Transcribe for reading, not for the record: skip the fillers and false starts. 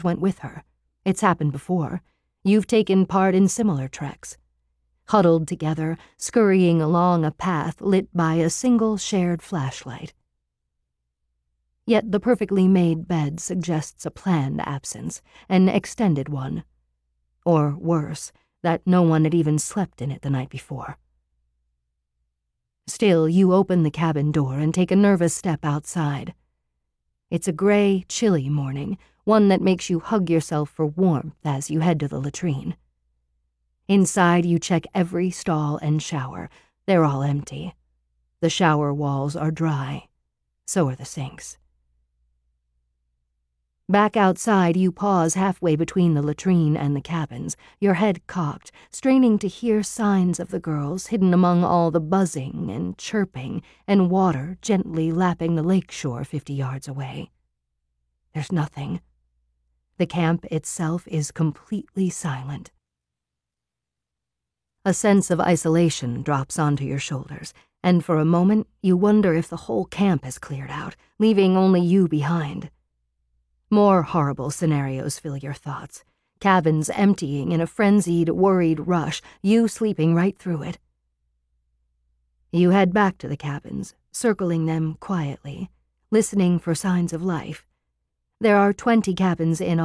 went with her. It's happened before. You've taken part in similar treks. Huddled together, scurrying along a path lit by a single shared flashlight. Yet the perfectly made bed suggests a planned absence, an extended one. Or worse, that no one had even slept in it the night before. Still, you open the cabin door and take a nervous step outside. It's a gray, chilly morning, one that makes you hug yourself for warmth as you head to the latrine. Inside, you check every stall and shower. They're all empty. The shower walls are dry. So are the sinks. Back outside, you pause halfway between the latrine and the cabins, your head cocked, straining to hear signs of the girls hidden among all the buzzing and chirping and water gently lapping the lake shore 50 yards away. There's nothing. The camp itself is completely silent. A sense of isolation drops onto your shoulders, and for a moment you wonder if the whole camp has cleared out, leaving only you behind. More horrible scenarios fill your thoughts. Cabins emptying in a frenzied, worried rush, you sleeping right through it. You head back to the cabins, circling them quietly, listening for signs of life. There are 20 cabins in all.